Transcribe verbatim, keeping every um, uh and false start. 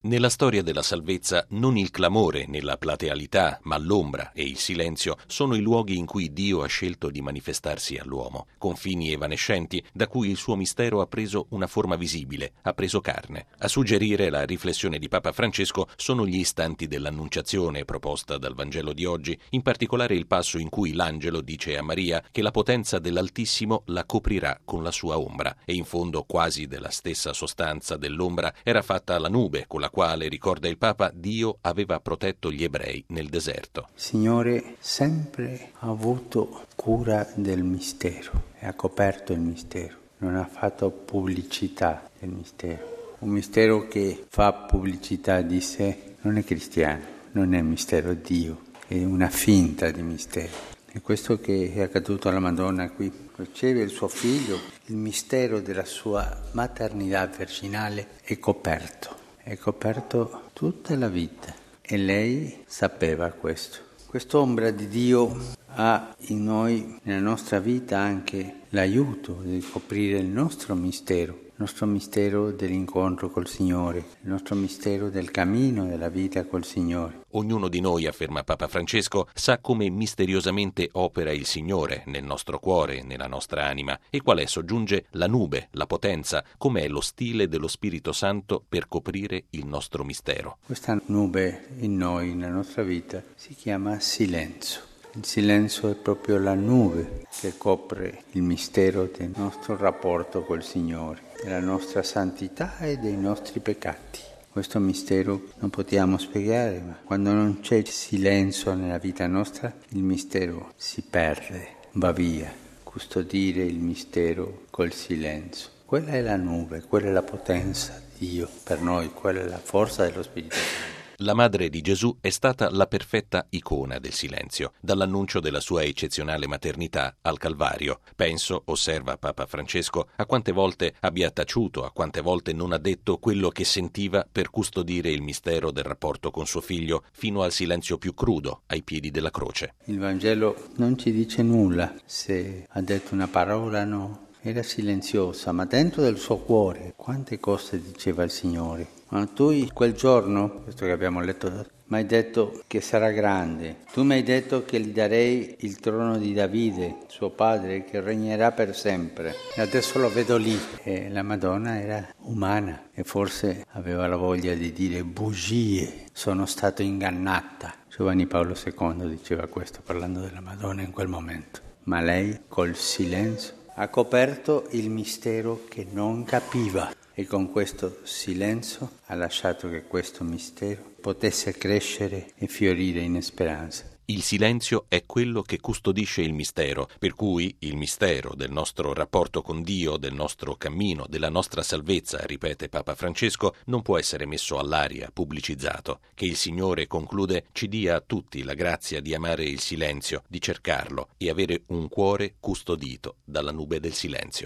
Nella storia della salvezza non il clamore né la platealità, ma l'ombra e il silenzio sono i luoghi in cui Dio ha scelto di manifestarsi all'uomo, confini evanescenti da cui il suo mistero ha preso una forma visibile, ha preso carne. A suggerire la riflessione di Papa Francesco sono gli istanti dell'Annunciazione proposta dal Vangelo di oggi, in particolare il passo in cui l'angelo dice a Maria che la potenza dell'Altissimo la coprirà con la sua ombra, e in fondo quasi della stessa sostanza dell'ombra era fatta la nube con la quale, ricorda il Papa, Dio aveva protetto gli ebrei nel deserto. Il Signore sempre ha avuto cura del mistero e ha coperto il mistero, non ha fatto pubblicità del mistero. Un mistero che fa pubblicità di sé non è cristiano, non è mistero Dio, è una finta di mistero. È questo che è accaduto alla Madonna qui. Riceve il suo figlio, il mistero della sua maternità virginale è coperto. È coperto tutta la vita e lei sapeva questo. Quest'ombra di Dio ha in noi, nella nostra vita, anche l'aiuto di coprire il nostro mistero, il nostro mistero dell'incontro col Signore, il nostro mistero del cammino della vita col Signore. Ognuno di noi, afferma Papa Francesco, sa come misteriosamente opera il Signore nel nostro cuore, nella nostra anima, e qual è, soggiunge, la nube, la potenza, com'è lo stile dello Spirito Santo per coprire il nostro mistero. Questa nube in noi, nella nostra vita, si chiama silenzio. Il silenzio è proprio la nube che copre il mistero del nostro rapporto col Signore, della nostra santità e dei nostri peccati. Questo mistero non possiamo spiegare, ma quando non c'è silenzio nella vita nostra, il mistero si perde, va via. Custodire il mistero col silenzio. Quella è la nube, quella è la potenza di Dio per noi, quella è la forza dello Spirito Santo. La madre di Gesù è stata la perfetta icona del silenzio, dall'annuncio della sua eccezionale maternità al Calvario. Penso, osserva Papa Francesco, a quante volte abbia taciuto, a quante volte non ha detto quello che sentiva per custodire il mistero del rapporto con suo figlio, fino al silenzio più crudo, ai piedi della croce. Il Vangelo non ci dice nulla, se ha detto una parola no. Era silenziosa, ma dentro del suo cuore quante cose diceva il Signore. Ma tu quel giorno, questo che abbiamo letto, mi hai detto che sarà grande. Tu mi hai detto che gli darei il trono di Davide, suo padre, che regnerà per sempre. E adesso lo vedo lì. E la Madonna era umana e forse aveva la voglia di dire bugie. Sono stato ingannata. Giovanni Paolo secondo diceva questo, parlando della Madonna in quel momento. Ma lei, col silenzio, ha coperto il mistero che non capiva e con questo silenzio ha lasciato che questo mistero potesse crescere e fiorire in speranza. Il silenzio è quello che custodisce il mistero, per cui il mistero del nostro rapporto con Dio, del nostro cammino, della nostra salvezza, ripete Papa Francesco, non può essere messo all'aria, pubblicizzato. Che il Signore, conclude, ci dia a tutti la grazia di amare il silenzio, di cercarlo e avere un cuore custodito dalla nube del silenzio.